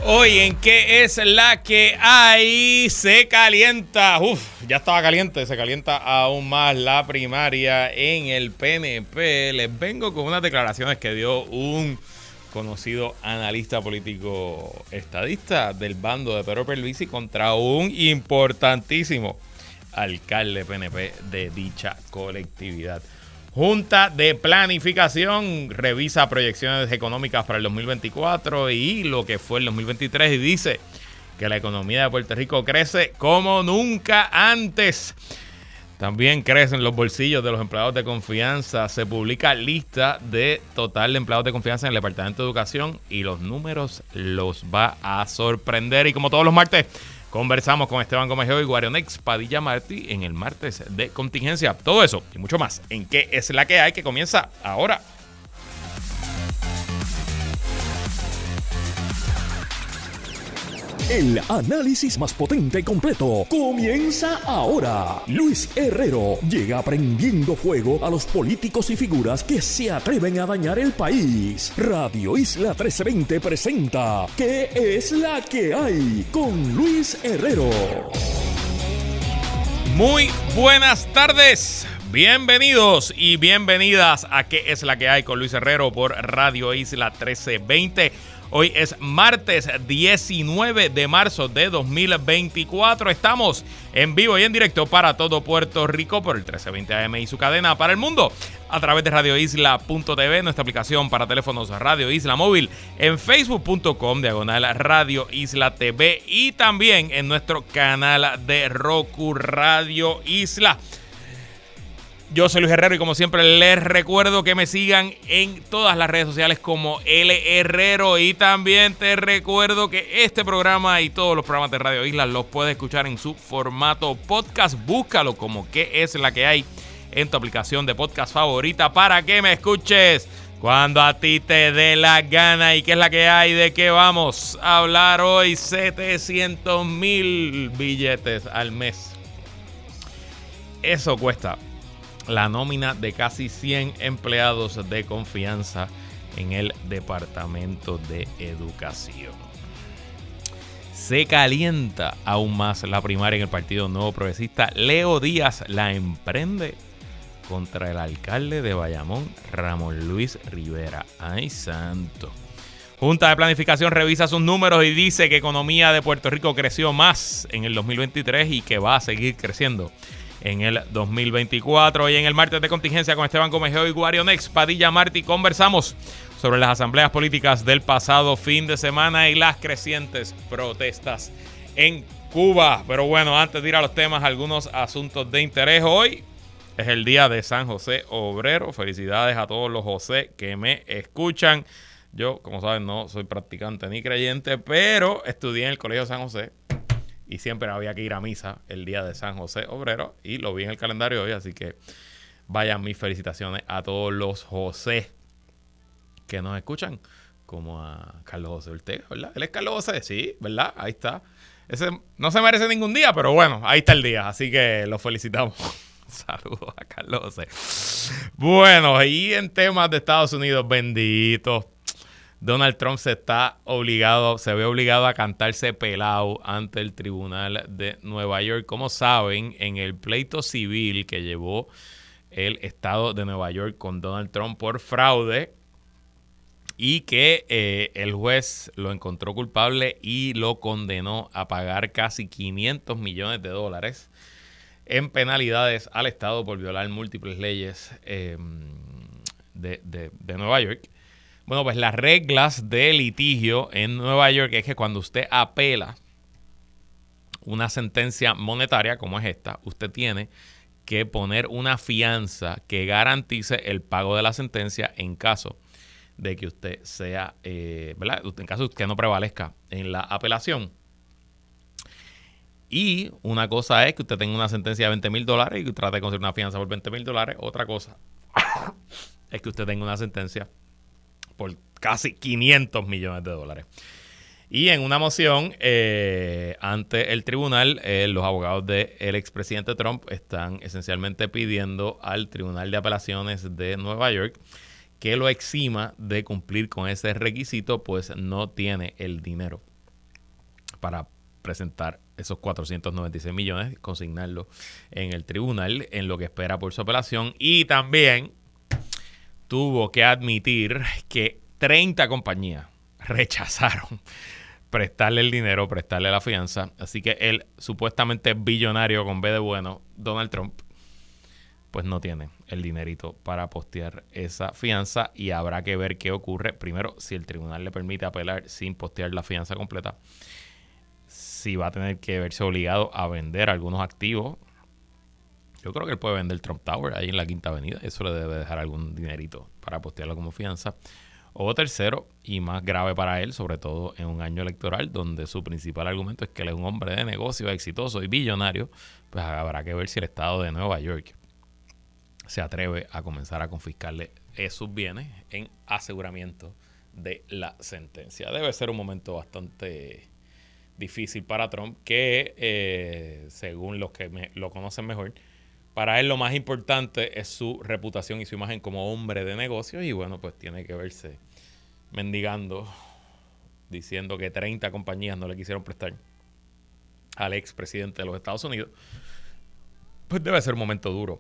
Hoy en ¿Qué es la que hay? Se calienta. Ya estaba caliente, se calienta aún más la primaria en el PNP. Les vengo con unas declaraciones que dio un conocido analista político estadista del bando de Pedro Pierluisi contra un importantísimo alcalde PNP de dicha colectividad. Junta de Planificación revisa proyecciones económicas para el 2024 y lo que fue el 2023 y dice que la economía de Puerto Rico crece como nunca antes. También crecen los bolsillos de los empleados de confianza. Se publica lista de total de empleados de confianza en el Departamento de Educación y los números los va a sorprender. Y como todos los martes, conversamos con Esteban Gómez y Guarionex Padilla Martí en el martes de contingencia. Todo eso y mucho más en ¿Qué es la que hay? Que comienza ahora. El análisis más potente y completo comienza ahora. Luis Herrero llega prendiendo fuego a los políticos y figuras que se atreven a dañar el país. Radio Isla 1320 presenta ¿Qué es la que hay? Con Luis Herrero. Muy buenas tardes. Bienvenidos y bienvenidas a ¿Qué es la que hay? Con Luis Herrero por Radio Isla 1320. Hoy es martes 19 de marzo de 2024. Estamos en vivo y en directo para todo Puerto Rico por el 1320 AM y su cadena para el mundo a través de radioisla.tv, nuestra aplicación para teléfonos Radio Isla Móvil, en facebook.com/Radio Isla TV y también en nuestro canal de Roku Radio Isla. Yo soy Luis Herrero y como siempre les recuerdo que me sigan en todas las redes sociales como L Herrero y también te recuerdo que este programa y todos los programas de Radio Isla los puedes escuchar en su formato podcast. Búscalo como ¿Qué es la que hay? En tu aplicación de podcast favorita para que me escuches cuando a ti te dé la gana. ¿Y qué es la que hay? ¿De qué vamos a hablar hoy? 700,000 billetes al mes. Eso cuesta la nómina de casi 100 empleados de confianza en el Departamento de Educación. Se calienta aún más la primaria en el Partido Nuevo Progresista. Leo Díaz la emprende contra el alcalde de Bayamón, Ramón Luis Rivera. ¡Ay, santo! Junta de Planificación revisa sus números y dice que la economía de Puerto Rico creció más en el 2023 y que va a seguir creciendo en el 2024. Y en el martes de contingencia con Esteban Gómez y Guarionex Padilla Martí conversamos sobre las asambleas políticas del pasado fin de semana y las crecientes protestas en Cuba. Pero bueno, antes de ir a los temas, algunos asuntos de interés. Hoy es el día de San José Obrero. Felicidades a todos los José que me escuchan. Yo, como saben, no soy practicante ni creyente, pero estudié en el Colegio San José y siempre había que ir a misa el día de San José Obrero y lo vi en el calendario hoy, así que vayan mis felicitaciones a todos los José que nos escuchan, como a Carlos José Ortega, ¿verdad? Él es Carlos José, sí, ¿verdad? Ahí está. Ese no se merece ningún día, pero bueno, ahí está el día, así que los felicitamos. Saludos a Carlos José. Bueno, y en temas de Estados Unidos, bendito, Donald Trump se ve obligado a cantarse pelado ante el Tribunal de Nueva York. Como saben, en el pleito civil que llevó el estado de Nueva York con Donald Trump por fraude y que el juez lo encontró culpable y lo condenó a pagar casi $500 millones en penalidades al estado por violar múltiples leyes de Nueva York. Bueno, pues las reglas de litigio en Nueva York es que cuando usted apela una sentencia monetaria como es esta, usted tiene que poner una fianza que garantice el pago de la sentencia en caso de que usted sea, ¿verdad? En caso de que no prevalezca en la apelación. Y una cosa es que usted tenga una sentencia de $20,000 y que trate de conseguir una fianza por $20,000. Otra cosa es que usted tenga una sentencia por casi $500 millones. Y en una moción ante el tribunal, los abogados del expresidente Trump están esencialmente pidiendo al Tribunal de Apelaciones de Nueva York que lo exima de cumplir con ese requisito, pues no tiene el dinero para presentar esos 496 millones, consignarlo en el tribunal en lo que espera por su apelación. Y también tuvo que admitir que 30 compañías rechazaron prestarle el dinero, prestarle la fianza. Así que el supuestamente billonario con B de bueno, Donald Trump, pues no tiene el dinerito para postear esa fianza y habrá que ver qué ocurre. Primero, si el tribunal le permite apelar sin postear la fianza completa, si va a tener que verse obligado a vender algunos activos. Yo creo que él puede vender Trump Tower ahí en la Quinta Avenida. Eso le debe dejar algún dinerito para postearlo como fianza. O tercero, y más grave para él, sobre todo en un año electoral, donde su principal argumento es que él es un hombre de negocio exitoso y billonario, pues habrá que ver si el estado de Nueva York se atreve a comenzar a confiscarle sus bienes en aseguramiento de la sentencia. Debe ser un momento bastante difícil para Trump, que según los que lo conocen mejor, para él lo más importante es su reputación y su imagen como hombre de negocios, y bueno, pues tiene que verse mendigando, diciendo que 30 compañías no le quisieron prestar al expresidente de los Estados Unidos. Pues debe ser un momento duro.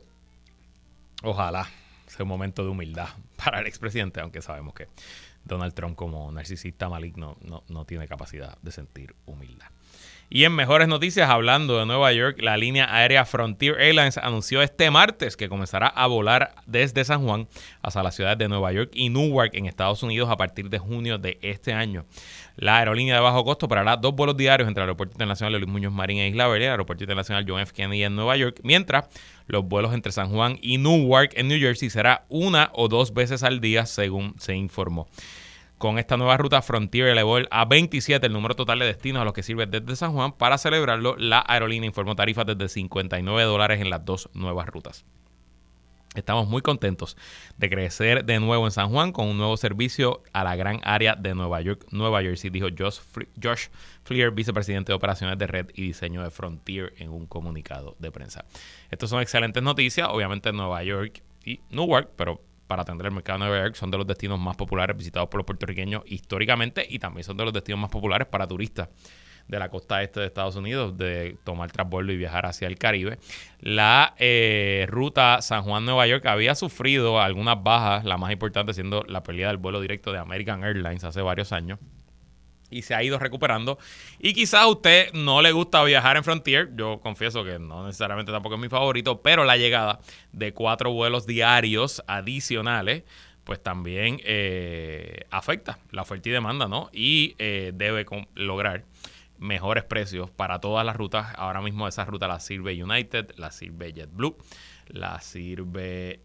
Ojalá sea un momento de humildad para el expresidente, aunque sabemos que Donald Trump, como narcisista maligno, no tiene capacidad de sentir humildad. Y en mejores noticias, hablando de Nueva York, la línea aérea Frontier Airlines anunció este martes que comenzará a volar desde San Juan hacia las ciudades de Nueva York y Newark en Estados Unidos a partir de junio de este año. La aerolínea de bajo costo operará 2 vuelos diarios entre el Aeropuerto Internacional de Luis Muñoz Marín e Isla Verde y el Aeropuerto Internacional John F. Kennedy en Nueva York, mientras los vuelos entre San Juan y Newark en New Jersey será 1 o 2 veces al día, según se informó. Con esta nueva ruta, Frontier elevó a 27 el número total de destinos a los que sirve desde San Juan. Para celebrarlo, la aerolínea informó tarifas desde $59 en las 2 nuevas rutas. Estamos muy contentos de crecer de nuevo en San Juan con un nuevo servicio a la gran área de Nueva York, Nueva Jersey, dijo Josh Fleer, vicepresidente de operaciones de red y diseño de Frontier, en un comunicado de prensa. Estas son excelentes noticias, obviamente Nueva York y Newark, pero para atender el mercado de Nueva York son de los destinos más populares visitados por los puertorriqueños históricamente, y también son de los destinos más populares para turistas de la costa este de Estados Unidos, de tomar transbordo y viajar hacia el Caribe. La ruta San Juan-Nueva York había sufrido algunas bajas, la más importante siendo la pérdida del vuelo directo de American Airlines hace varios años, y se ha ido recuperando. Y quizás a usted no le gusta viajar en Frontier, yo confieso que no necesariamente tampoco es mi favorito, pero la llegada de 4 vuelos diarios adicionales pues también afecta la oferta y demanda, ¿no? Y debe lograr mejores precios para todas las rutas. Ahora mismo esa ruta la sirve United, la sirve JetBlue, la sirve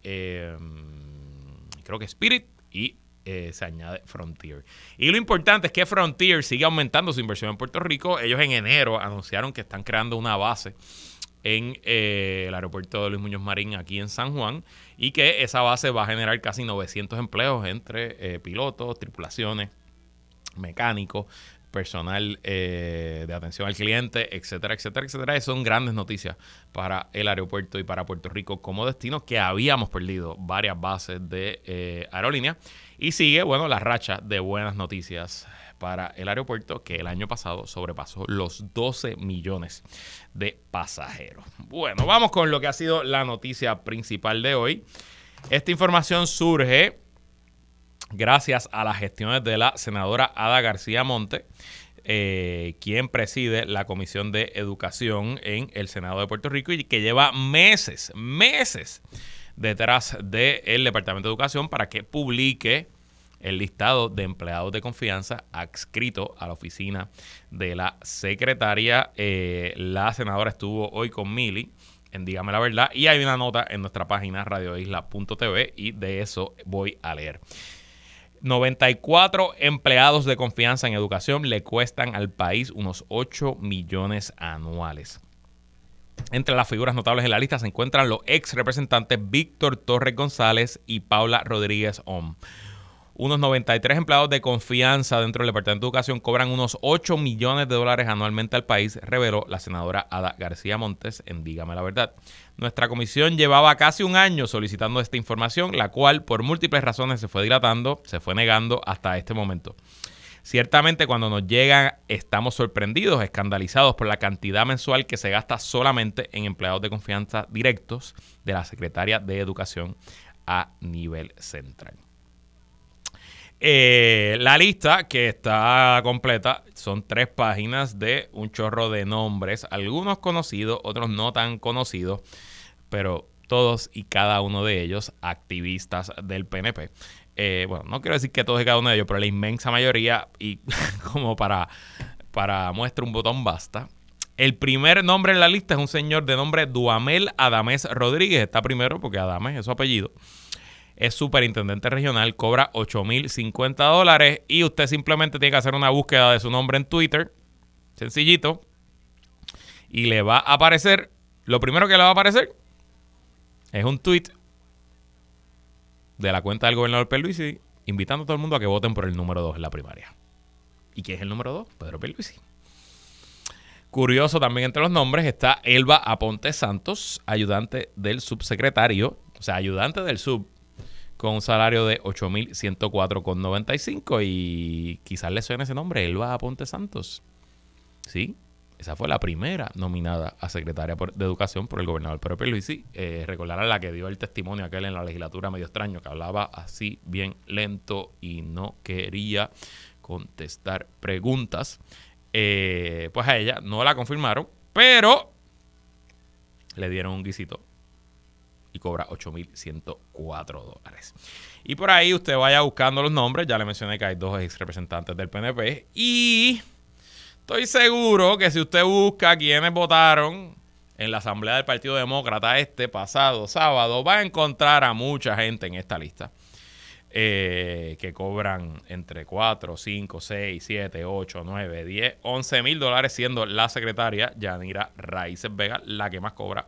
creo que Spirit, y se añade Frontier. Y lo importante es que Frontier sigue aumentando su inversión en Puerto Rico. Ellos en enero anunciaron que están creando una base en el aeropuerto de Luis Muñoz Marín aquí en San Juan, y que esa base va a generar casi 900 empleos entre pilotos, tripulaciones, mecánicos, personal de atención al cliente, etcétera, etcétera, etcétera. Eso son grandes noticias para el aeropuerto y para Puerto Rico como destino, que habíamos perdido varias bases de aerolínea, y sigue, bueno, la racha de buenas noticias para el aeropuerto, que el año pasado sobrepasó los 12 millones de pasajeros. Bueno, vamos con lo que ha sido la noticia principal de hoy. Esta información surge gracias a las gestiones de la senadora Ada García Monte, quien preside la Comisión de Educación en el Senado de Puerto Rico y que lleva meses detrás del Departamento de Educación para que publique el listado de empleados de confianza adscrito a la oficina de la secretaria. La senadora estuvo hoy con Mili en Dígame la Verdad, y hay una nota en nuestra página radioisla.tv, y de eso voy a leer. 94 empleados de confianza en educación le cuestan al país unos 8 millones anuales. Entre las figuras notables en la lista se encuentran los ex representantes Víctor Torres González y Paula Rodríguez Om. Unos 93 empleados de confianza dentro del Departamento de Educación cobran unos 8 millones de dólares anualmente al país, reveló la senadora Ada García Montes en Dígame la Verdad. Nuestra comisión llevaba casi un año solicitando esta información, la cual por múltiples razones se fue dilatando, se fue negando hasta este momento. Ciertamente cuando nos llegan estamos sorprendidos, escandalizados por la cantidad mensual que se gasta solamente en empleados de confianza directos de la Secretaría de Educación a nivel central. La lista que está completa son 3 páginas de un chorro de nombres, algunos conocidos, otros no tan conocidos, pero todos y cada uno de ellos activistas del PNP. Bueno, no quiero decir que todos y cada uno de ellos, pero la inmensa mayoría, y como para muestra un botón basta. El primer nombre en la lista es un señor de nombre Duhamel Adames Rodríguez. Está primero porque Adames es su apellido. Es superintendente regional, cobra $8,050 y usted simplemente tiene que hacer una búsqueda de su nombre en Twitter, sencillito, y le va a aparecer, lo primero que le va a aparecer es un tweet de la cuenta del gobernador Pierluisi invitando a todo el mundo a que voten por el número 2 en la primaria. ¿Y quién es el número 2? Pedro Pierluisi. Curioso también entre los nombres está Elba Aponte Santos, ayudante del subsecretario, o sea, ayudante del sub, con un salario de $8,104,95 y quizás le suene ese nombre, Elba Aponte Santos. Sí, esa fue la primera nominada a secretaria de Educación por el gobernador Pedro Pierluisi. Recordarán la que dio el testimonio aquel en la legislatura medio extraño, que hablaba así bien lento y no quería contestar preguntas. Pues a ella no la confirmaron, pero le dieron un guisito y cobra $8,104. Y por ahí usted vaya buscando los nombres. Ya le mencioné que hay 2 ex representantes del PNP. Y estoy seguro que si usted busca quienes votaron en la Asamblea del Partido Demócrata este pasado sábado, va a encontrar a mucha gente en esta lista. Que cobran entre 4, 5, 6, 7, 8, 9, 10, $11,000, siendo la secretaria Yanira Raíces Vega la que más cobra,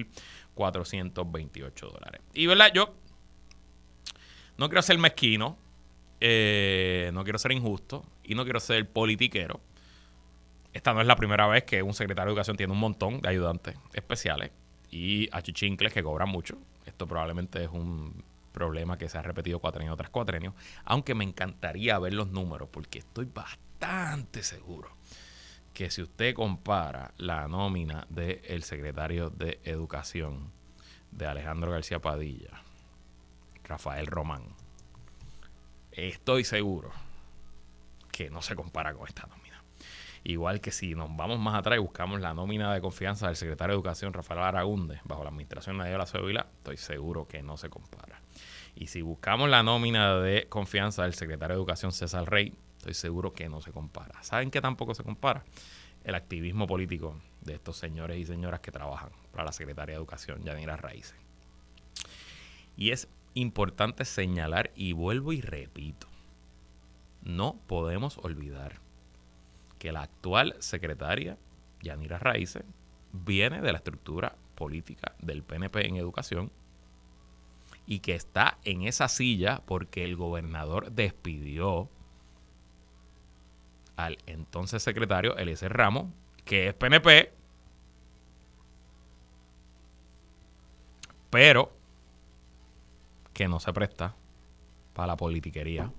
$11,428. Y verdad, yo no quiero ser mezquino, no quiero ser injusto y no quiero ser politiquero. Esta no es la primera vez que un secretario de Educación tiene un montón de ayudantes especiales y achichincles que cobran mucho. Esto probablemente es un problema que se ha repetido cuatrenio tras cuatrenio, aunque me encantaría ver los números porque estoy bastante seguro que si usted compara la nómina del secretario de Educación de Alejandro García Padilla, Rafael Román, estoy seguro que no se compara con esta nómina. Igual que si nos vamos más atrás y buscamos la nómina de confianza del secretario de Educación, Rafael Aragunde, bajo la administración de Nadiola Cedevila, estoy seguro que no se compara. Y si buscamos la nómina de confianza del secretario de Educación, César Rey, estoy seguro que no se compara. ¿Saben qué tampoco se compara? El activismo político de estos señores y señoras que trabajan para la Secretaría de Educación, Yanira Raíces. Y es importante señalar, y vuelvo y repito, no podemos olvidar que la actual secretaria, Yanira Raíces, viene de la estructura política del PNP en educación y que está en esa silla porque el gobernador despidió al entonces secretario Eliezer Ramos, que es PNP, pero que no se presta para la politiquería,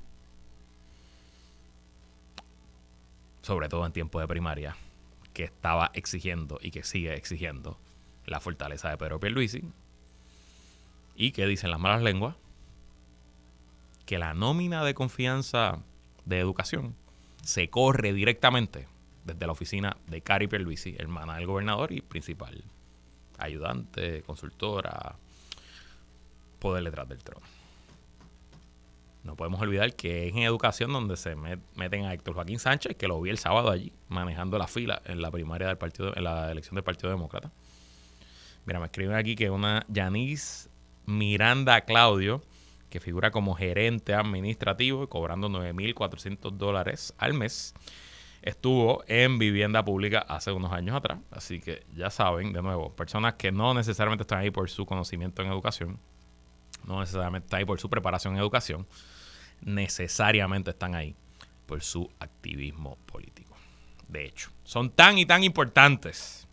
sobre todo en tiempo de primaria, que estaba exigiendo y que sigue exigiendo la fortaleza de Pedro Pierluisi. Y que dicen las malas lenguas que la nómina de confianza de educación se corre directamente desde la oficina de Cari Pierluisi, hermana del gobernador y principal ayudante, consultora, poder detrás del trono. No podemos olvidar que es en educación donde se meten a Héctor Joaquín Sánchez, que lo vi el sábado allí, manejando la fila en la primaria del partido, en la elección del Partido Demócrata. Mira, me escriben aquí que una Yanis Miranda Claudio, que figura como gerente administrativo y cobrando $9,400 al mes, estuvo en vivienda pública hace unos años atrás. Así que ya saben, de nuevo, personas que no necesariamente están ahí por su conocimiento en educación, no necesariamente están ahí por su preparación en educación, necesariamente están ahí por su activismo político. De hecho, son tan y tan importantes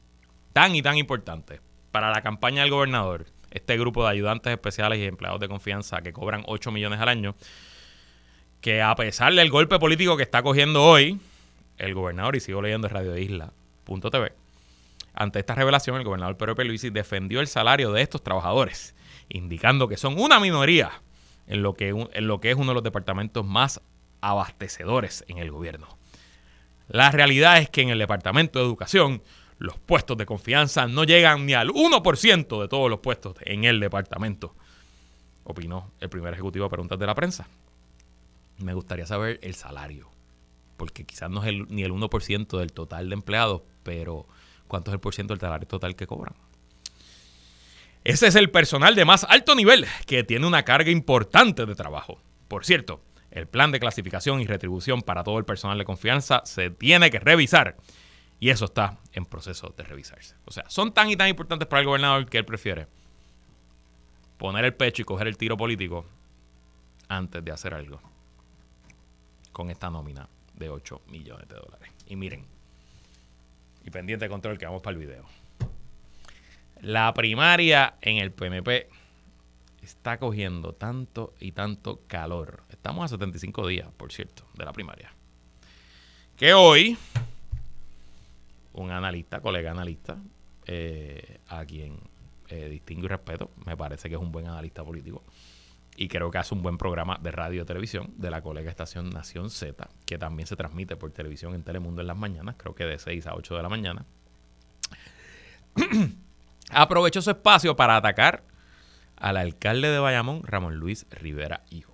para la campaña del gobernador, este grupo de ayudantes especiales y empleados de confianza que cobran $8 millones al año, que a pesar del golpe político que está cogiendo hoy el gobernador, y sigo leyendo en radioisla.tv, ante esta revelación, el gobernador Pedro Pierluisi defendió el salario de estos trabajadores, indicando que son una minoría en lo que es uno de los departamentos más abastecedores en el gobierno. La realidad es que en el Departamento de Educación los puestos de confianza no llegan ni al 1% de todos los puestos en el departamento, opinó el primer ejecutivo a preguntas de la prensa. Me gustaría saber el salario, porque quizás no es ni el 1% del total de empleados, pero ¿cuánto es el porciento del salario total que cobran? Ese es el personal de más alto nivel que tiene una carga importante de trabajo. Por cierto, el plan de clasificación y retribución para todo el personal de confianza se tiene que revisar y eso está en proceso de revisarse. O sea, son tan y tan importantes para el gobernador que él prefiere poner el pecho y coger el tiro político antes de hacer algo con esta nómina de $8 millones. Y miren, y pendiente de control que vamos para el video. La primaria en el PNP está cogiendo tanto y tanto calor. Estamos a 75 días, por cierto, de la primaria. Que hoy, un analista, colega analista, a quien distingo y respeto, me parece que es un buen analista político, y creo que hace un buen programa de radio y televisión de la colega estación Nación Z, que también se transmite por televisión en Telemundo en las mañanas, creo que de 6 a 8 de la mañana. Aprovechó su espacio para atacar al alcalde de Bayamón, Ramón Luis Rivera Hijo.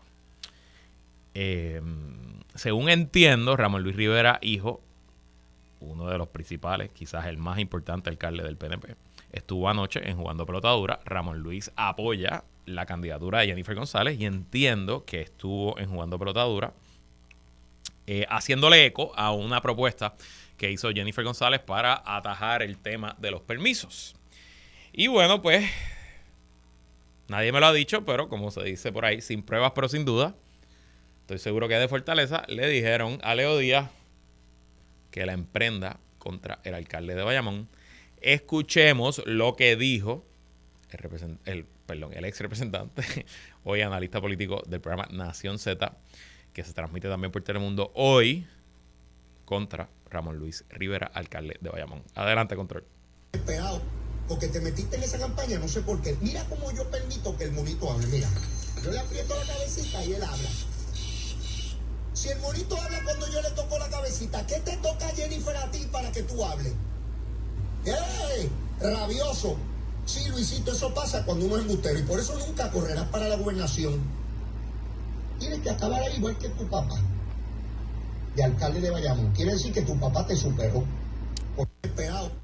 Según entiendo, Ramón Luis Rivera Hijo, uno de los principales, quizás el más importante alcalde del PNP, estuvo anoche en Jugando Pelota Dura. Ramón Luis apoya la candidatura de Jennifer González y entiendo que estuvo en Jugando Pelota Dura haciéndole eco a una propuesta que hizo Jennifer González para atajar el tema de los permisos. Y bueno, pues nadie me lo ha dicho, pero como se dice por ahí, sin pruebas pero sin duda, estoy seguro que de Fortaleza le dijeron a Leo Díaz que la emprenda contra el alcalde de Bayamón. Escuchemos lo que dijo el ex representante, hoy analista político del programa Nación Z, que se transmite también por Telemundo hoy, contra Ramón Luis Rivera, alcalde de Bayamón. Adelante, control. Esperado, porque te metiste en esa campaña, no sé por qué. Mira cómo yo permito que el monito hable. Mira, yo le aprieto la cabecita y él habla. Si el monito habla cuando yo le toco la cabecita, ¿qué te toca, Jennifer, a ti para que tú hables? ¡Eh! Rabioso. Sí, Luisito, eso pasa cuando uno es embustero y por eso nunca correrás para la gobernación. Tienes que acabar ahí igual que tu papá, de alcalde de Bayamón. Quiere decir que tu papá te superó. Por esperado.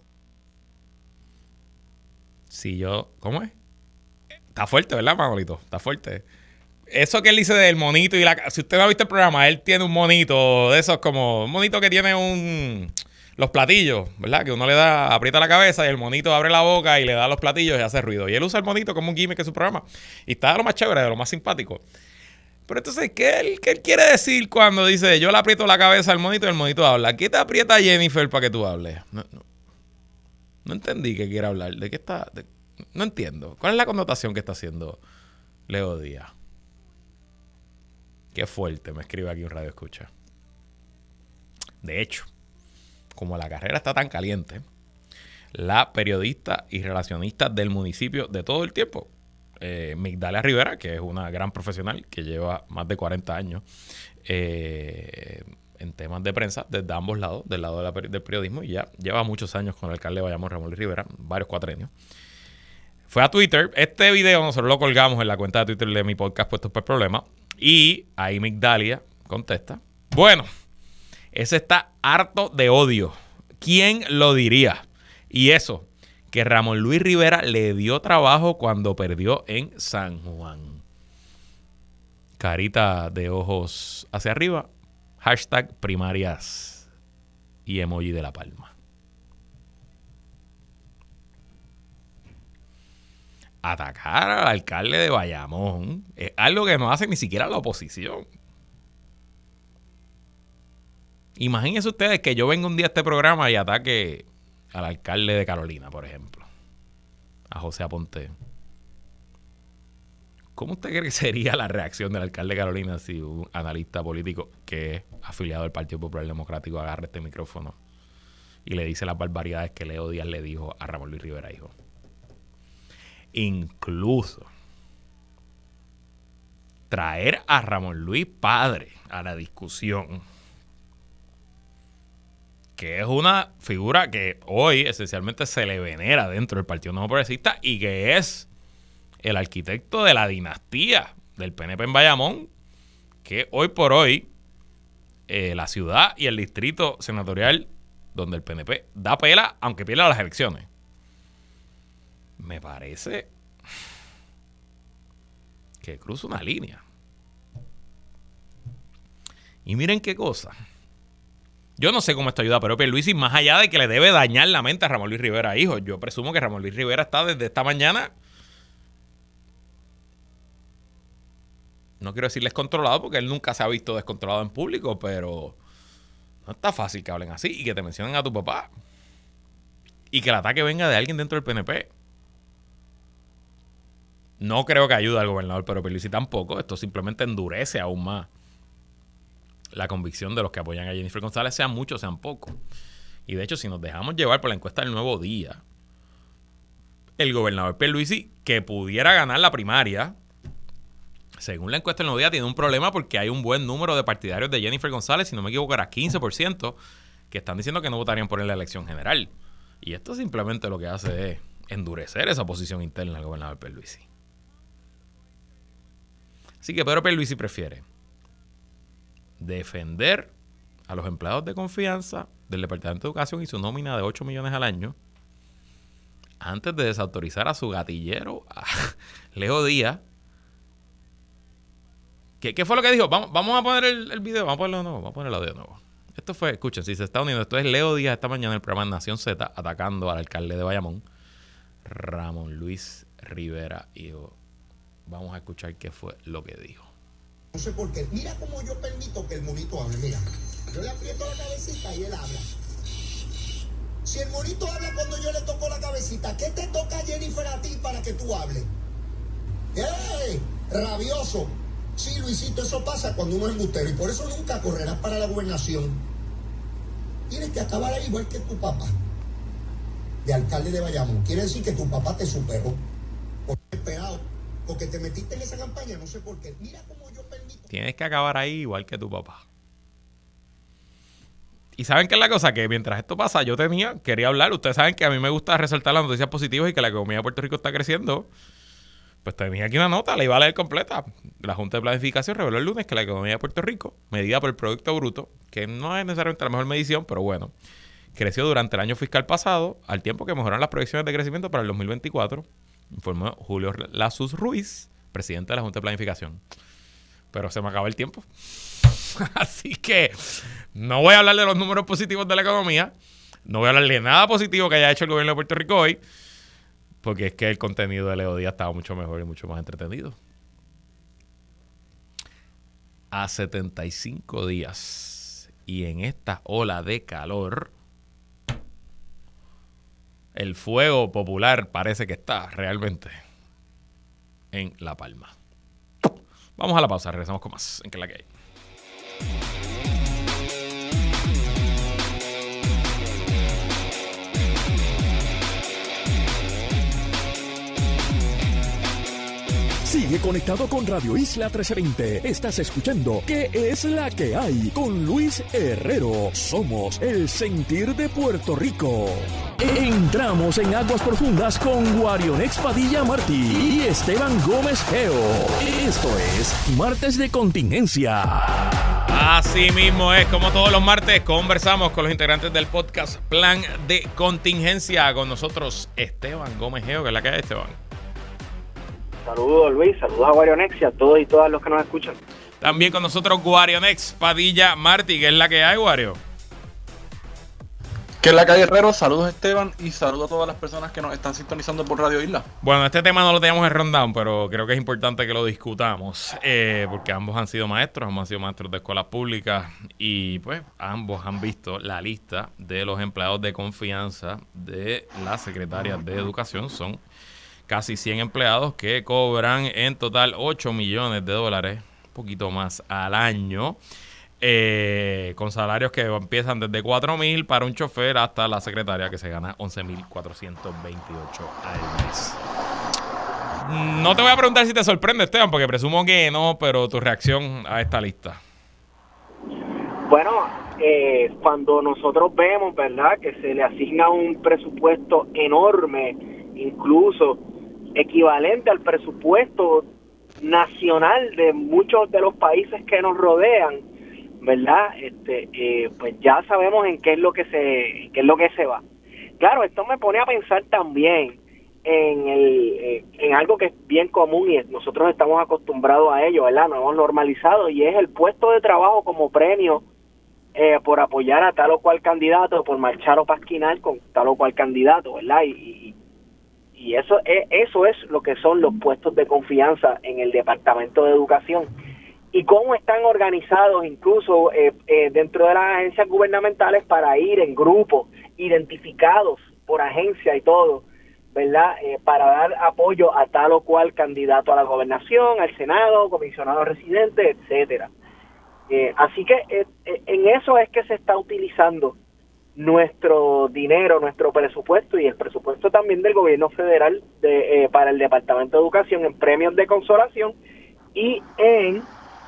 Si yo... ¿Cómo es? Está fuerte, ¿verdad, Manolito? Está fuerte. Eso que él dice del monito y la... Si usted no ha visto el programa, él tiene un monito de esos como... Un monito que tiene los platillos, ¿verdad? Que uno le da, aprieta la cabeza y el monito abre la boca y le da los platillos y hace ruido. Y él usa el monito como un gimmick en su programa. Y está de lo más chévere, de lo más simpático. Pero entonces, ¿qué él quiere decir cuando dice yo le aprieto la cabeza al monito y el monito habla? ¿Qué te aprieta Jennifer para que tú hables? No entendí qué quiere hablar. ¿De qué está...? No entiendo. ¿Cuál es la connotación que está haciendo Leo Díaz? Qué fuerte, me escribe aquí un radio escucha. De hecho, como la carrera está tan caliente, la periodista y relacionista del municipio de todo el tiempo, Migdalia Rivera, que es una gran profesional que lleva más de 40 años en temas de prensa desde ambos lados, del lado del periodismo, y ya lleva muchos años con el alcalde de Bayamón, Ramón Luis Rivera, varios cuatrenios. Fue a Twitter. Este video nosotros lo colgamos en la cuenta de Twitter de mi podcast Puestos por Problemas. Y ahí Migdalia contesta: bueno, ese está harto de odio. ¿Quién lo diría? Y eso, que Ramón Luis Rivera le dio trabajo cuando perdió en San Juan. Carita de ojos hacia arriba. Hashtag primarias. Y emoji de la palma. Atacar al alcalde de Bayamón es algo que no hace ni siquiera la oposición. Imagínense ustedes que yo venga un día a este programa y ataque al alcalde de Carolina, por ejemplo, a José Aponte. ¿Cómo usted cree que sería la reacción del alcalde de Carolina si un analista político que es afiliado al Partido Popular Democrático agarra este micrófono y le dice las barbaridades que Leo Díaz le dijo a Ramón Luis Rivera hijo? Incluso traer a Ramón Luis padre a la discusión, que es una figura que hoy esencialmente se le venera dentro del Partido Nuevo Progresista y que es el arquitecto de la dinastía del PNP en Bayamón, que hoy por hoy la ciudad y el distrito senatorial donde el PNP da pela, aunque pierda las elecciones. Me parece que cruza una línea. Y miren qué cosa. Yo no sé cómo esto ayuda, pero Pierluisi, más allá de que le debe dañar la mente a Ramón Luis Rivera hijo, yo presumo que Ramón Luis Rivera está desde esta mañana, no quiero decir descontrolado porque él nunca se ha visto descontrolado en público, pero no está fácil que hablen así y que te mencionen a tu papá y que el ataque venga de alguien dentro del PNP. No creo que ayude al gobernador Pedro Pierluisi tampoco. Esto simplemente endurece aún más la convicción de los que apoyan a Jennifer González, sean muchos, sean pocos. Y de hecho, si nos dejamos llevar por la encuesta del Nuevo Día, el gobernador Pierluisi, que pudiera ganar la primaria, según la encuesta del Nuevo Día, tiene un problema porque hay un buen número de partidarios de Jennifer González, si no me equivoco era 15%, que están diciendo que no votarían por él en la elección general. Y esto simplemente lo que hace es endurecer esa posición interna del gobernador Pierluisi. Así que Pedro Pierluisi prefiere defender a los empleados de confianza del Departamento de Educación y su nómina de 8 millones al año antes de desautorizar a su gatillero, a Leo Díaz. ¿Qué fue lo que dijo? Vamos a poner el video, vamos a ponerlo de nuevo, vamos a poner el audio de nuevo. Esto fue, escuchen, si se está uniendo, esto es Leo Díaz esta mañana en el programa Nación Z atacando al alcalde de Bayamón, Ramón Luis Rivera hijo. Vamos a escuchar qué fue lo que dijo. No sé por qué. Mira cómo yo permito que el monito hable. Mira, yo le aprieto la cabecita y él habla. Si el monito habla cuando yo le toco la cabecita, ¿qué te toca, Jennifer, a ti para que tú hables? ¡Eh! Rabioso. Sí, Luisito, eso pasa cuando uno es embustero y por eso nunca correrás para la gobernación. Tienes que acabar ahí igual que tu papá, de alcalde de Bayamón. Quiere decir que tu papá te superó. Porque te metiste en esa campaña, no sé por qué. Mira cómo yo permito. Tienes que acabar ahí igual que tu papá. Y ¿saben qué es la cosa? Que mientras esto pasa, quería hablar. Ustedes saben que a mí me gusta resaltar las noticias positivas y que la economía de Puerto Rico está creciendo. Pues tenía aquí una nota, la iba a leer completa. La Junta de Planificación reveló el lunes que la economía de Puerto Rico, medida por el Producto Bruto, que no es necesariamente la mejor medición, pero bueno, creció durante el año fiscal pasado, al tiempo que mejoraron las proyecciones de crecimiento para el 2024, informó Julio Lazus Ruiz, presidente de la Junta de Planificación. Pero se me acaba el tiempo. Así que no voy a hablar de los números positivos de la economía, no voy a hablar de nada positivo que haya hecho el gobierno de Puerto Rico hoy, porque es que el contenido de Leo Díaz estaba mucho mejor y mucho más entretenido. A 75 días y en esta ola de calor, el fuego popular parece que está realmente en La Palma. Vamos a la pausa, regresamos con más en Que la que hay. Sigue conectado con Radio Isla 1320. Estás escuchando ¿Qué es la que hay? Con Luis Herrero. Somos el sentir de Puerto Rico. Entramos en aguas profundas con Guarionex Padilla Martí y Esteban Gómez Geo. Esto es Martes de Contingencia. Así mismo es, como todos los martes, conversamos con los integrantes del podcast Plan de Contingencia. Con nosotros Esteban Gómez Geo, que es la que hay, Esteban. Saludos Luis, saludos a Guarionex y a todos y todas los que nos escuchan. También con nosotros Guarionex Padilla Martí, que es la que hay, Guario. Que es la que hay, Herrero. Saludos Esteban y saludos a todas las personas que nos están sintonizando por Radio Isla. Bueno, este tema no lo teníamos en rundown, pero creo que es importante que lo discutamos, porque ambos han sido maestros de escuelas públicas y pues ambos han visto la lista de los empleados de confianza de las secretarias de Educación. Son casi 100 empleados que cobran en total $8 millones, un poquito más al año, con salarios que empiezan desde $4,000 para un chofer hasta la secretaria que se gana $11,428 al mes. No te voy a preguntar si te sorprende, Esteban, porque presumo que no, pero tu reacción a esta lista. Bueno, cuando nosotros vemos, ¿verdad?, que se le asigna un presupuesto enorme, incluso equivalente al presupuesto nacional de muchos de los países que nos rodean, ¿verdad? Pues ya sabemos en qué es lo que se va. Claro, esto me pone a pensar también en algo que es bien común y nosotros estamos acostumbrados a ello, ¿verdad? Nos hemos normalizado, y es el puesto de trabajo como premio por apoyar a tal o cual candidato, por marchar o pasquinar con tal o cual candidato, ¿verdad? Y eso es lo que son los puestos de confianza en el Departamento de Educación. Y cómo están organizados incluso dentro de las agencias gubernamentales para ir en grupos, identificados por agencia y todo, ¿verdad? Para dar apoyo a tal o cual candidato a la gobernación, al Senado, comisionado residente, etcétera. Así que en eso es que se está utilizando nuestro dinero, nuestro presupuesto y el presupuesto también del gobierno federal para el Departamento de Educación en premios de consolación y en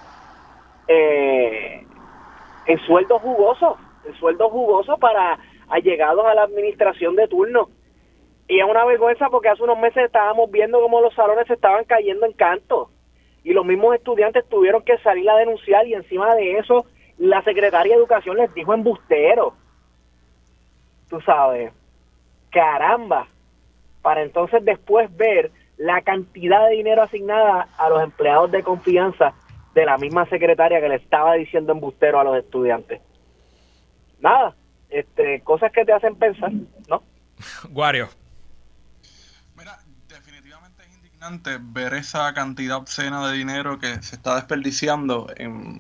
sueldos jugosos para allegados a la administración de turno. Y es una vergüenza porque hace unos meses estábamos viendo cómo los salones se estaban cayendo en canto y los mismos estudiantes tuvieron que salir a denunciar, y encima de eso la secretaria de Educación les dijo embustero. Tú sabes, caramba, para entonces después ver la cantidad de dinero asignada a los empleados de confianza de la misma secretaria que le estaba diciendo embustero a los estudiantes. Nada, cosas que te hacen pensar, ¿no? Guario. Mira, definitivamente es indignante ver esa cantidad obscena de dinero que se está desperdiciando en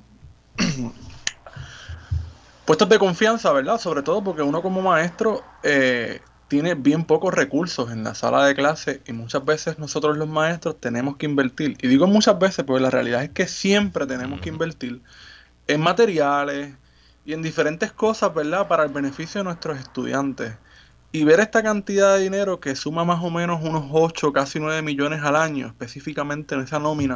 puestos de confianza, ¿verdad? Sobre todo porque uno como maestro tiene bien pocos recursos en la sala de clase y muchas veces nosotros los maestros tenemos que invertir. Y digo muchas veces porque la realidad es que siempre tenemos que invertir en materiales y en diferentes cosas, ¿verdad? Para el beneficio de nuestros estudiantes. Y ver esta cantidad de dinero que suma más o menos unos 8, casi 9 millones al año, específicamente en esa nómina,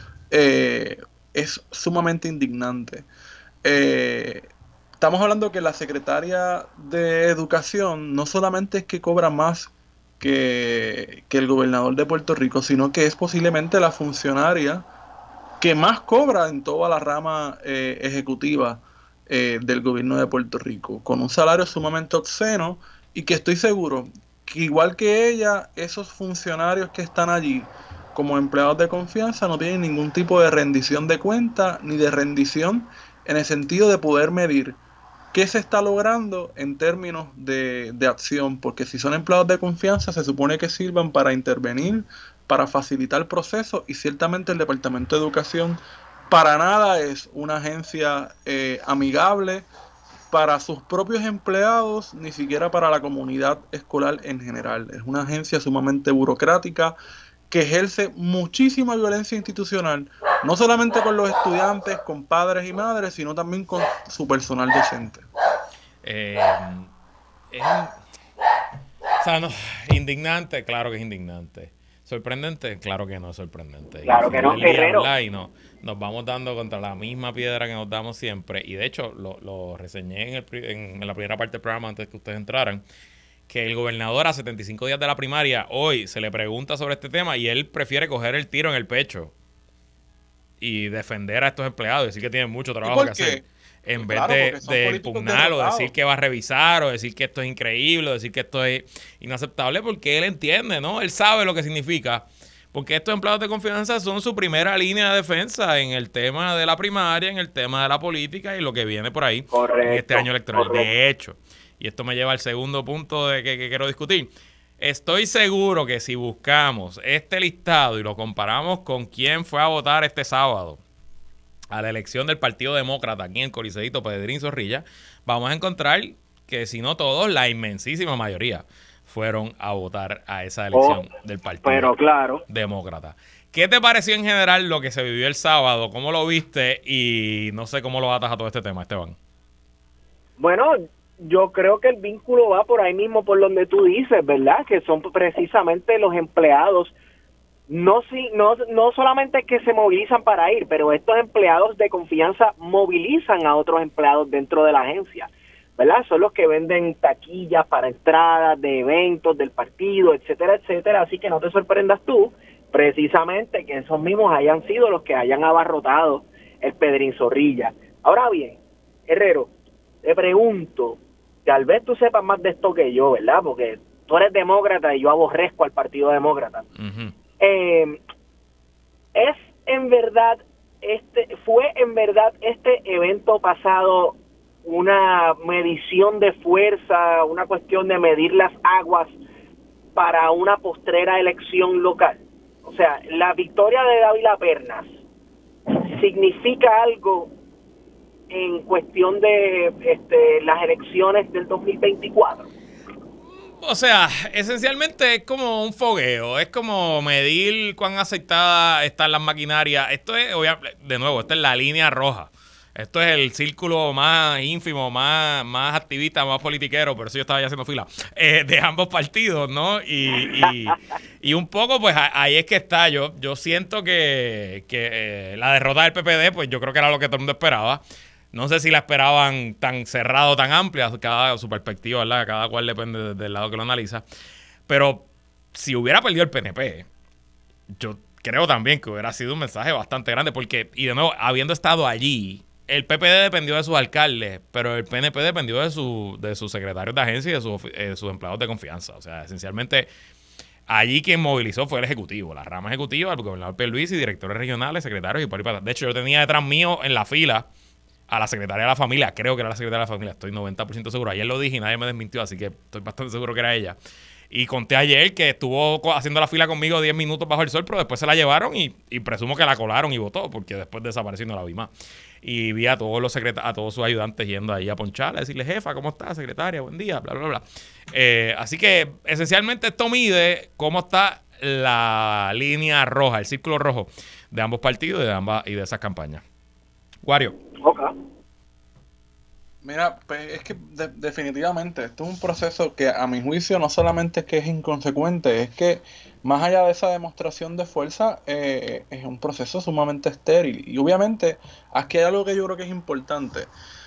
es sumamente indignante. Estamos hablando que la secretaria de Educación no solamente es que cobra más que el gobernador de Puerto Rico, sino que es posiblemente la funcionaria que más cobra en toda la rama ejecutiva del gobierno de Puerto Rico, con un salario sumamente obsceno, y que estoy seguro que igual que ella, esos funcionarios que están allí como empleados de confianza no tienen ningún tipo de rendición de cuenta ni de rendición en el sentido de poder medir qué se está logrando en términos de acción, porque si son empleados de confianza se supone que sirvan para intervenir, para facilitar procesos, y ciertamente el Departamento de Educación para nada es una agencia amigable para sus propios empleados, ni siquiera para la comunidad escolar en general. Es una agencia sumamente burocrática que ejerce muchísima violencia institucional, no solamente con los estudiantes, con padres y madres, sino también con su personal docente. Indignante, claro que es indignante. ¿Sorprendente? Claro que no es sorprendente. Claro que no, Herrero. Y nos vamos dando contra la misma piedra que nos damos siempre. Y de hecho, lo reseñé en la primera parte del programa antes que ustedes entraran, que el gobernador a 75 días de la primaria hoy se le pregunta sobre este tema y él prefiere coger el tiro en el pecho y defender a estos empleados, decir que tienen mucho trabajo que hacer, en vez de impugnar o decir que va a revisar o decir que esto es increíble o decir que esto es inaceptable, porque él entiende, ¿no? Él sabe lo que significa, porque estos empleados de confianza son su primera línea de defensa en el tema de la primaria, en el tema de la política y lo que viene por ahí en este año electoral. Correcto. De hecho, y esto me lleva al segundo punto que quiero discutir. Estoy seguro que si buscamos este listado y lo comparamos con quién fue a votar este sábado a la elección del Partido Demócrata aquí en Coriceito, Pedrín Zorrilla, vamos a encontrar que si no todos, la inmensísima mayoría fueron a votar a esa elección del Partido pero claro. Demócrata. ¿Qué te pareció en general lo que se vivió el sábado? ¿Cómo lo viste? Y no sé cómo lo atas a todo este tema, Esteban. Bueno, yo creo que el vínculo va por ahí mismo, por donde tú dices, ¿verdad? Que son precisamente los empleados, no solamente que se movilizan para ir, pero estos empleados de confianza movilizan a otros empleados dentro de la agencia, ¿verdad? Son los que venden taquillas para entradas de eventos del partido, etcétera, etcétera. Así que no te sorprendas tú, precisamente, que esos mismos hayan sido los que hayan abarrotado el Pedrín Zorrilla. Ahora bien, Herrero, te pregunto, tal vez tú sepas más de esto que yo, ¿verdad? Porque tú eres demócrata y yo aborrezco al Partido Demócrata. Uh-huh. ¿Fue en verdad este evento pasado una medición de fuerza, una cuestión de medir las aguas para una postrera elección local? O sea, la victoria de Dávila Pernas significa algo en cuestión de las elecciones del 2024. O sea, esencialmente es como un fogueo, es como medir cuán aceptadas están las maquinarias. Esto es, de nuevo, esta es la línea roja. Esto es el círculo más ínfimo, más activista, más politiquero, por eso yo estaba ya haciendo fila, de ambos partidos, ¿no? Y un poco, pues ahí es que está. Yo siento que la derrota del PPD, pues yo creo que era lo que todo el mundo esperaba. No sé si la esperaban tan cerrado, tan amplia, cada su perspectiva, ¿verdad? Cada cual depende del lado que lo analiza. Pero si hubiera perdido el PNP, yo creo también que hubiera sido un mensaje bastante grande, porque, y de nuevo, habiendo estado allí, el PPD dependió de sus alcaldes, pero el PNP dependió de sus secretarios de agencia y de sus empleados de confianza. O sea, esencialmente, allí quien movilizó fue el Ejecutivo, la rama ejecutiva, el gobernador Pierluisi, directores regionales, secretarios y por ahí para. De hecho, yo tenía detrás mío en la fila a la secretaria de la familia, creo que era la secretaria de la familia, estoy 90% seguro. Ayer lo dije y nadie me desmintió, así que estoy bastante seguro que era ella. Y conté ayer que estuvo haciendo la fila conmigo 10 minutos bajo el sol, pero después se la llevaron y presumo que la colaron y votó, porque después desapareció y no la vi más. Y vi a todos a todos sus ayudantes yendo ahí a poncharle, a decirle, jefa, ¿cómo está, secretaria? Buen día, bla, bla, bla. Así que, esencialmente, esto mide cómo está la línea roja, el círculo rojo de ambos partidos y de esas campañas. Wario. Okay. Mira, es que definitivamente esto es un proceso que a mi juicio no solamente es que es inconsecuente, es que más allá de esa demostración de fuerza es un proceso sumamente estéril. Y obviamente aquí hay algo que yo creo que es importante.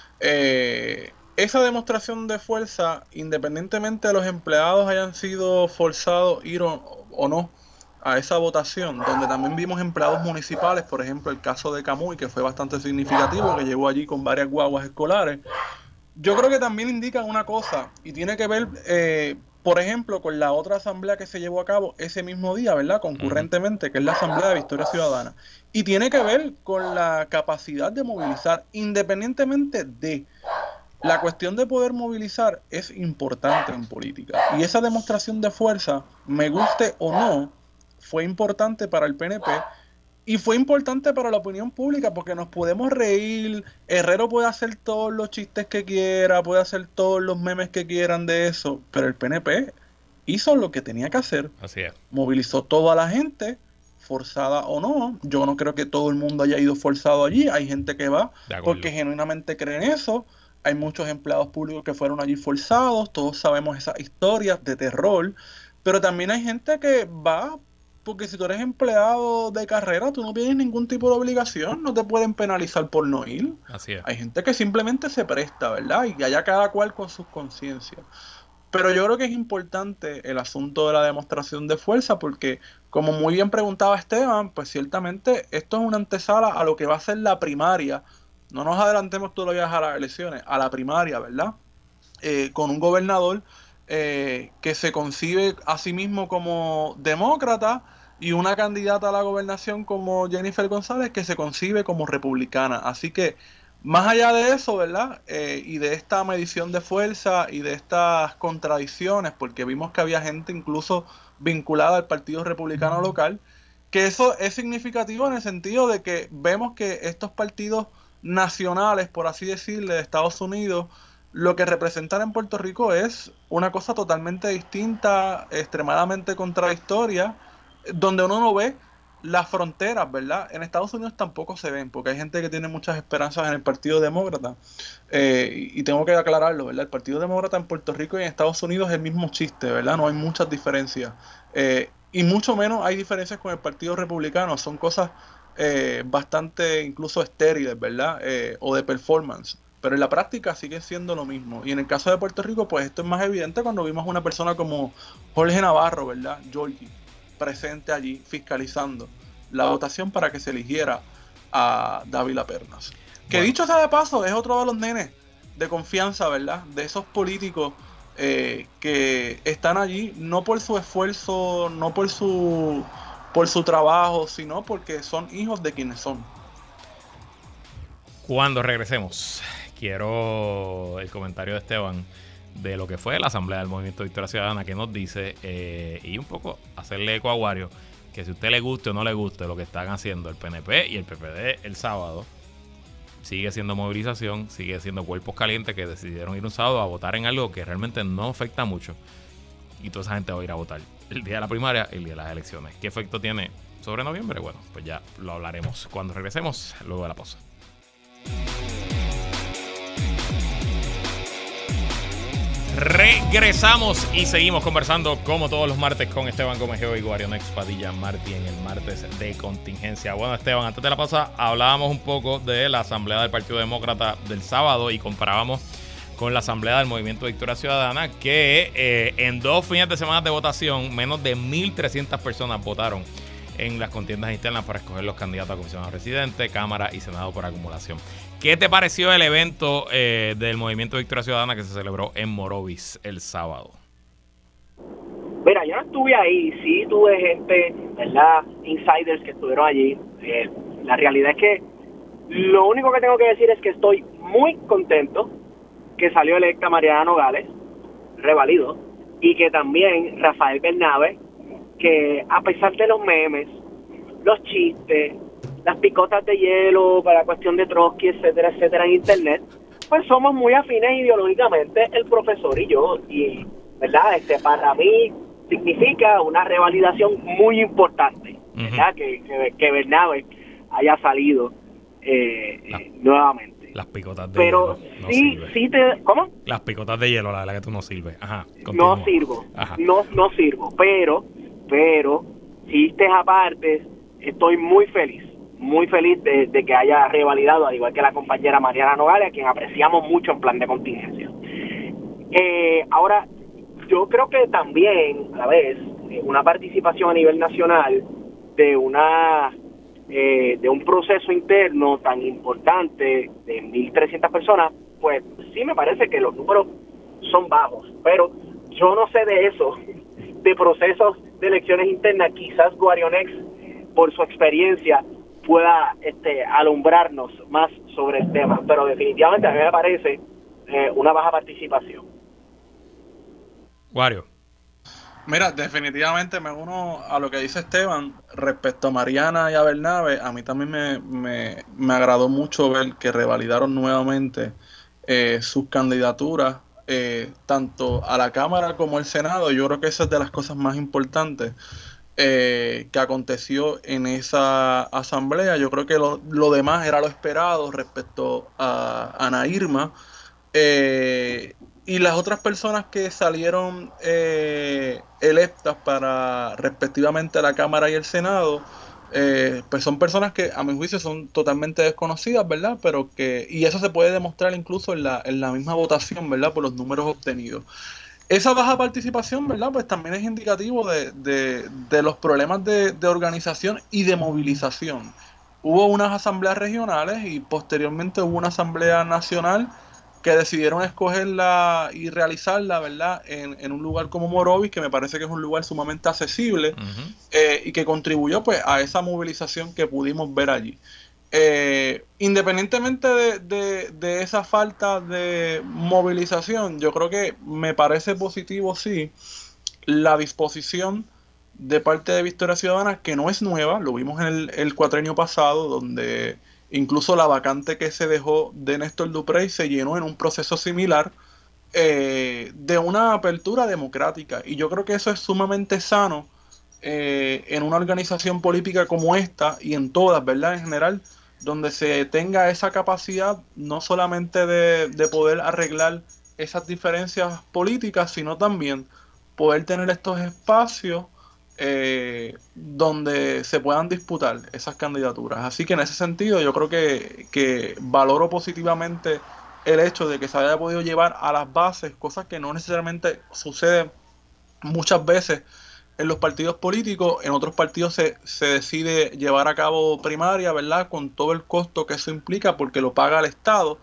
Esa demostración de fuerza, independientemente de los empleados hayan sido forzados a ir o no a esa votación, donde también vimos empleados municipales, por ejemplo el caso de Camuy, que fue bastante significativo, que llegó allí con varias guaguas escolares. Yo creo que también indica una cosa, y tiene que ver, por ejemplo, con la otra asamblea que se llevó a cabo ese mismo día, ¿verdad? Concurrentemente, que es la Asamblea de Victoria Ciudadana. Y tiene que ver con la capacidad de movilizar, independientemente de la cuestión de poder movilizar, es importante en política. Y esa demostración de fuerza, me guste o no, fue importante para el PNP y fue importante para la opinión pública, porque nos podemos reír, Herrero puede hacer todos los chistes que quiera, puede hacer todos los memes que quieran de eso, pero el PNP hizo lo que tenía que hacer. Así es. Movilizó toda la gente, forzada o no. Yo no creo que todo el mundo haya ido forzado allí, hay gente que va porque genuinamente cree en eso. Hay muchos empleados públicos que fueron allí forzados, todos sabemos esas historias de terror, pero también hay gente que va porque si tú eres empleado de carrera, tú no tienes ningún tipo de obligación, no te pueden penalizar por no ir. Así es. Hay gente que simplemente se presta, ¿verdad? Y allá cada cual con sus conciencias. Pero yo creo que es importante el asunto de la demostración de fuerza, porque como muy bien preguntaba Esteban, pues ciertamente esto es una antesala a lo que va a ser la primaria. No nos adelantemos todavía a las elecciones, a la primaria, ¿verdad? Con un gobernador que se concibe a sí mismo como demócrata y una candidata a la gobernación como Jennifer González que se concibe como republicana. Así que más allá de eso, ¿verdad? Y de esta medición de fuerza y de estas contradicciones, porque vimos que había gente incluso vinculada al Partido Republicano local, que eso es significativo en el sentido de que vemos que estos partidos nacionales, por así decirle, de Estados Unidos, lo que representan en Puerto Rico es una cosa totalmente distinta, extremadamente contradictoria, donde uno no ve las fronteras, ¿verdad? En Estados Unidos tampoco se ven, porque hay gente que tiene muchas esperanzas en el Partido Demócrata, y tengo que aclararlo, ¿verdad? El Partido Demócrata en Puerto Rico y en Estados Unidos es el mismo chiste, ¿verdad? No hay muchas diferencias, y mucho menos hay diferencias con el Partido Republicano, son cosas bastante incluso estériles, ¿verdad? O de performance, pero en la práctica sigue siendo lo mismo. Y en el caso de Puerto Rico, pues esto es más evidente cuando vimos una persona como Jorge Navarro, ¿verdad? Georgie, presente allí fiscalizando la votación para que se eligiera a Dávila Pernas. Que Bueno, dicho sea de paso, es otro de los nenes de confianza, ¿verdad? De esos políticos que están allí no por su esfuerzo, no por su trabajo, sino porque son hijos de quienes son. cuando regresemos, quiero el comentario de Esteban de lo que fue la Asamblea del Movimiento Victoria Ciudadana, que nos dice, y un poco hacerle eco a Wario, que si a usted le guste o no le guste lo que están haciendo el PNP y el PPD el sábado, sigue siendo movilización, sigue siendo cuerpos calientes que decidieron ir un sábado a votar en algo que realmente no afecta mucho, y toda esa gente va a ir a votar el día de la primaria y el día de las elecciones. ¿Qué efecto tiene sobre noviembre? Bueno, pues ya lo hablaremos cuando regresemos luego de la pausa. Regresamos y seguimos conversando como todos los martes con Esteban Gómez Geo y Guarionex Padilla Martí en el martes de contingencia. Bueno, Esteban, antes de la pausa hablábamos un poco de la Asamblea del Partido Demócrata del sábado y comparábamos con la Asamblea del Movimiento Victoria Ciudadana, que en 2 fines de semana de votación, menos de 1.300 personas votaron en las contiendas internas para escoger los candidatos a comisionado residente, Cámara y Senado por acumulación. ¿Qué te pareció el evento del Movimiento Victoria Ciudadana que se celebró en Morovis el sábado? Mira, yo no estuve ahí, sí tuve gente, ¿verdad? Insiders que estuvieron allí. La realidad es que lo único que tengo que decir es que estoy muy contento que salió electa Mariana Nogales, revalidó, y que también Rafael Bernabe, que a pesar de los memes, los chistes, las picotas de hielo para la cuestión de Trotsky, etcétera, etcétera, en internet, pues somos muy afines ideológicamente el profesor y yo, y verdad, para mí significa una revalidación muy importante, ¿verdad? Que Bernabe haya salido nuevamente. Las picotas de Pero hielo. No sí, sirve. sí ¿cómo? Las picotas de hielo, la verdad que tú no sirves. Ajá. Continúa. No sirvo. Ajá. No sirvo. Pero, chistes aparte, estoy muy feliz de que haya revalidado, al igual que la compañera Mariana Nogales, a quien apreciamos mucho en plan de contingencia. Ahora, yo creo que también, a la vez, una participación a nivel nacional de un proceso interno tan importante de 1.300 personas, pues sí me parece que los números son bajos, pero yo no sé de eso, de procesos de elecciones internas. Quizás Guarionex, por su experiencia, pueda alumbrarnos más sobre el tema, pero definitivamente a mí me parece una baja participación. Wario. Mira, definitivamente me uno a lo que dice Esteban respecto a Mariana y a Bernabe. A mí también me agradó mucho ver que revalidaron nuevamente sus candidaturas, tanto a la Cámara como al Senado. Yo creo que esa es de las cosas más importantes que aconteció en esa asamblea. Yo creo que lo demás era lo esperado respecto a Ana Irma. Y las otras personas que salieron electas para respectivamente la Cámara y el Senado, pues son personas que a mi juicio son totalmente desconocidas, ¿verdad? Pero y eso se puede demostrar incluso en la misma votación, ¿verdad? Por los números obtenidos. Esa baja participación, ¿verdad? Pues también es indicativo de los problemas de organización y de movilización. Hubo unas asambleas regionales y posteriormente hubo una asamblea nacional que decidieron escogerla y realizarla, ¿verdad? En un lugar como Morovis, que me parece que es un lugar sumamente accesible, y que contribuyó pues a esa movilización que pudimos ver allí. Independientemente de esa falta de movilización, yo creo que me parece positivo, sí, la disposición de parte de Victoria Ciudadana, que no es nueva, lo vimos en el cuatrenio pasado, donde incluso la vacante que se dejó de Néstor Duprey se llenó en un proceso similar, de una apertura democrática. Y yo creo que eso es sumamente sano en una organización política como esta y en todas, ¿verdad? En general, donde se tenga esa capacidad no solamente de poder arreglar esas diferencias políticas, sino también poder tener estos espacios donde se puedan disputar esas candidaturas. Así que en ese sentido yo creo que valoro positivamente el hecho de que se haya podido llevar a las bases cosas que no necesariamente suceden muchas veces en los partidos políticos. En otros partidos se decide llevar a cabo primaria, ¿verdad? Con todo el costo que eso implica porque lo paga el Estado.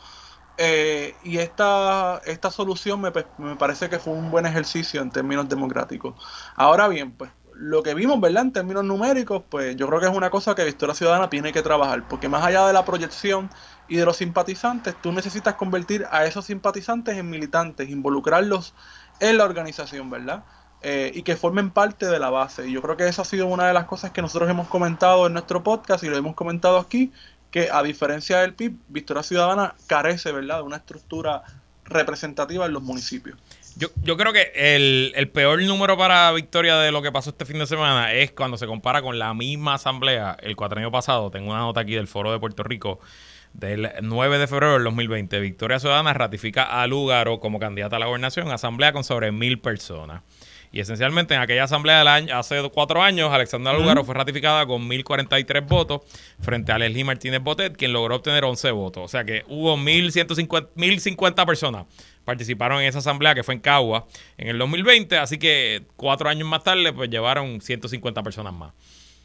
Y esta solución me parece que fue un buen ejercicio en términos democráticos. Ahora bien, pues lo que vimos, ¿verdad? En términos numéricos, pues yo creo que es una cosa que Victoria Ciudadana tiene que trabajar, porque más allá de la proyección y de los simpatizantes, tú necesitas convertir a esos simpatizantes en militantes, involucrarlos en la organización, ¿verdad? Y que formen parte de la base. Y yo creo que esa ha sido una de las cosas que nosotros hemos comentado en nuestro podcast y lo hemos comentado aquí, que a diferencia del PIB, Victoria Ciudadana carece, ¿verdad?, de una estructura representativa en los municipios. Yo creo que el peor número para Victoria de lo que pasó este fin de semana es cuando se compara con la misma asamblea el cuatrienio pasado. Tengo una nota aquí del Foro de Puerto Rico del 9 de febrero del 2020. Victoria Ciudadana ratifica a Lúgaro como candidata a la gobernación, asamblea con sobre 1,000 personas. Y esencialmente en aquella asamblea del año, hace 4 años, Alexandra Lúgaro fue ratificada con 1,043 votos frente a Leslie Martínez Botet, quien logró obtener 11 votos. O sea que hubo 1,050 personas participaron en esa asamblea que fue en Cagua en el 2020, así que 4 años más tarde pues llevaron 150 personas más.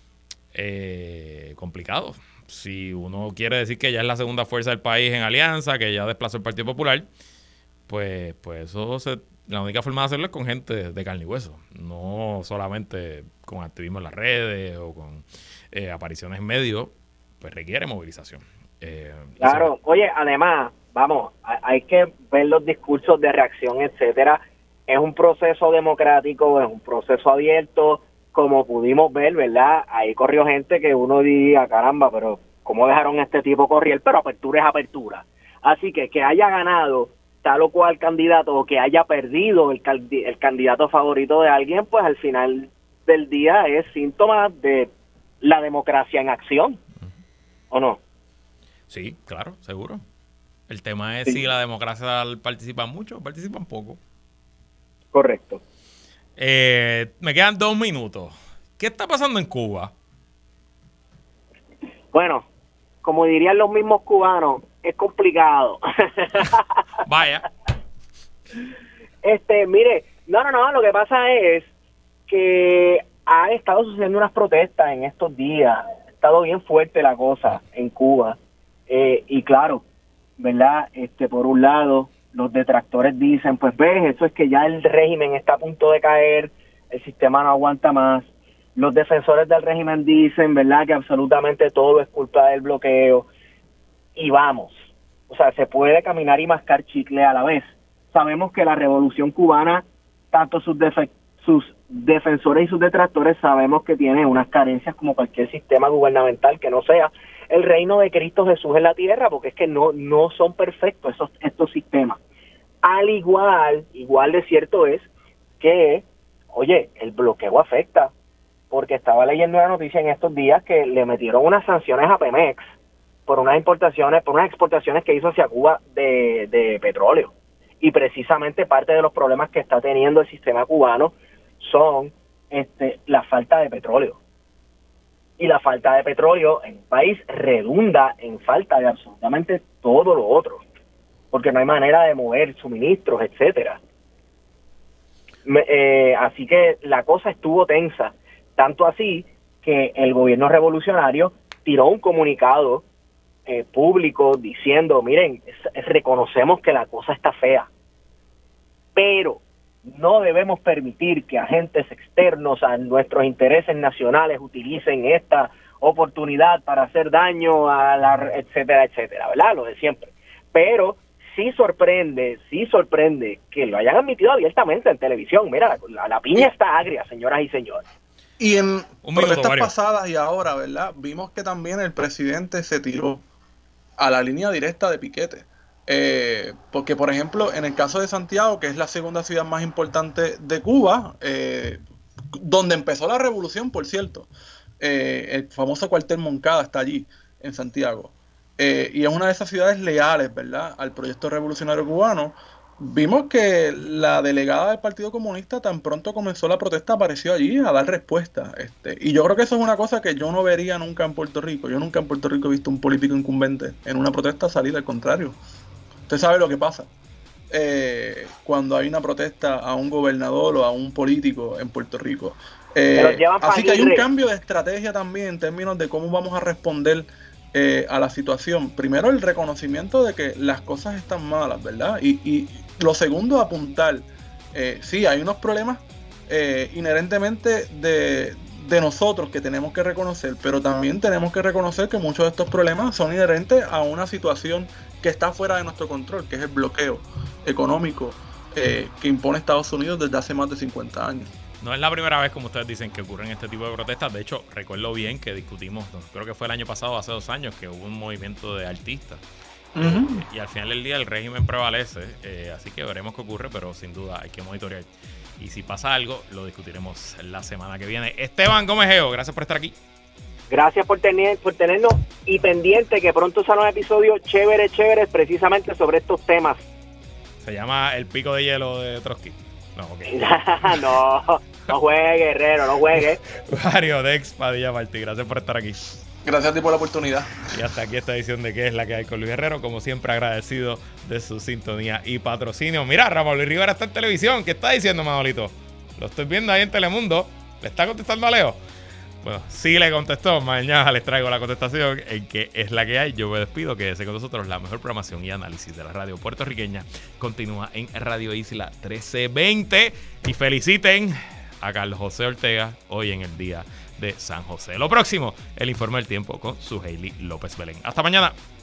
Complicado. Si uno quiere decir que ya es la segunda fuerza del país en alianza, que ya desplazó el Partido Popular, pues eso la única forma de hacerlo es con gente de carne y hueso, no solamente con activismo en las redes o con apariciones en medios, pues requiere movilización. Claro, oye, además, vamos, hay que ver los discursos de reacción, etcétera. Es un proceso democrático, es un proceso abierto, como pudimos ver, ¿verdad? Ahí corrió gente que uno diría, caramba, pero ¿cómo dejaron a este tipo correr? Pero apertura es apertura. Así que haya ganado tal o cual candidato o que haya perdido el candidato favorito de alguien, pues al final del día es síntoma de la democracia en acción, ¿o no? Sí, claro, seguro. El tema es si la democracia participa mucho o participan poco. Correcto. Me quedan 2 minutos. ¿Qué está pasando en Cuba? Bueno, como dirían los mismos cubanos, es complicado. Vaya. Mire, no, lo que pasa es que ha estado sucediendo unas protestas en estos días. Ha estado bien fuerte la cosa en Cuba. Y claro, ¿verdad? Por un lado, los detractores dicen, pues ves, eso es que ya el régimen está a punto de caer, el sistema no aguanta más. Los defensores del régimen dicen, ¿verdad?, que absolutamente todo es culpa del bloqueo. Y vamos, o sea, se puede caminar y mascar chicle a la vez. Sabemos que la revolución cubana, tanto sus defensores y sus detractores, sabemos que tiene unas carencias como cualquier sistema gubernamental que no sea el reino de Cristo Jesús en la tierra, porque es que no son perfectos estos sistemas. Al igual de cierto es que, oye, el bloqueo afecta, porque estaba leyendo una noticia en estos días que le metieron unas sanciones a Pemex por unas exportaciones que hizo hacia Cuba de petróleo. Y precisamente parte de los problemas que está teniendo el sistema cubano son la falta de petróleo. Y la falta de petróleo en un país redunda en falta de absolutamente todo lo otro, porque no hay manera de mover suministros, etcétera. Así que la cosa estuvo tensa, tanto así que el gobierno revolucionario tiró un comunicado público diciendo, miren, reconocemos que la cosa está fea, pero no debemos permitir que agentes externos a nuestros intereses nacionales utilicen esta oportunidad para hacer daño a etcétera, ¿verdad? Lo de siempre. Pero sí sorprende que lo hayan admitido abiertamente en televisión. Mira, la piña está agria, señoras y señores. Y en protestas pasadas y ahora, ¿verdad?, vimos que también el presidente se tiró a la línea directa de piquete Porque, por ejemplo, en el caso de Santiago, que es la segunda ciudad más importante de Cuba, donde empezó la revolución, por cierto, el famoso cuartel Moncada está allí, en Santiago. Y es una de esas ciudades leales, ¿verdad?, al proyecto revolucionario cubano. Vimos que la delegada del Partido Comunista, tan pronto comenzó la protesta, apareció allí a dar respuesta. Y yo creo que eso es una cosa que yo no vería nunca en Puerto Rico. Yo nunca en Puerto Rico he visto un político incumbente en una protesta salir, al contrario. Usted sabe lo que pasa cuando hay una protesta a un gobernador o a un político en Puerto Rico. Así que hay un cambio de estrategia también en términos de cómo vamos a responder a la situación. Primero, el reconocimiento de que las cosas están malas, ¿verdad? Y lo segundo, apuntar. Sí, hay unos problemas inherentemente de nosotros que tenemos que reconocer, pero también tenemos que reconocer que muchos de estos problemas son inherentes a una situación que está fuera de nuestro control, que es el bloqueo económico que impone Estados Unidos desde hace más de 50 años. No es la primera vez, como ustedes dicen, que ocurren este tipo de protestas. De hecho, recuerdo bien que discutimos, creo que fue el año pasado, hace 2 años, que hubo un movimiento de artistas. Y al final del día el régimen prevalece, así que veremos qué ocurre, pero sin duda hay que monitorear. Y si pasa algo, lo discutiremos la semana que viene. Esteban Gómez Geo, gracias por estar aquí. Gracias por tenernos y pendiente, que pronto sale un episodio chévere, precisamente sobre estos temas. Se llama El Pico de Hielo de Trotsky. No, okay. no juegue, Guerrero, no juegue. Mario Dex Padilla Martí, gracias por estar aquí. Gracias a ti por la oportunidad. Y hasta aquí esta edición de ¿Qué es la que hay con Luis Herrero? Como siempre, agradecido de su sintonía y patrocinio. Mira, Ramón Luis Rivera está en televisión. ¿Qué está diciendo, Manolito? Lo estoy viendo ahí en Telemundo. ¿Le está contestando a Leo? Bueno, sí le contestó. Mañana les traigo la contestación en ¿Qué es la que hay? Yo me despido. Quédese con nosotros. La mejor programación y análisis de la radio puertorriqueña continúa en Radio Isla 1320. Y feliciten a Carlos José Ortega hoy en el día de San José. Lo próximo, el informe del tiempo con su Hailey López Belén. Hasta mañana.